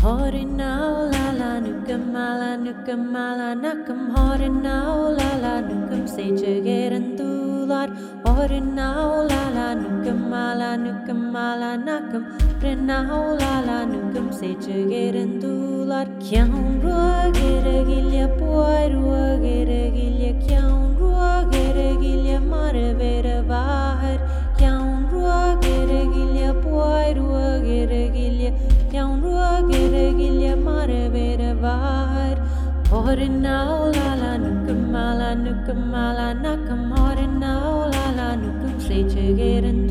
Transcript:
Horinau la nukamala nakam horinau la nukam sejageran tular Horinau la nukamala nakam renau la nukam sejageran tular Kyaun rua geragilya puai rua geragilya Kyaun rua geragilya marvera vahar Kyaun rua geragilya puai rua geragilya Kyaun rua geragilya marvera vahar Horinau la nukamala nakam horinau la nukam sejageran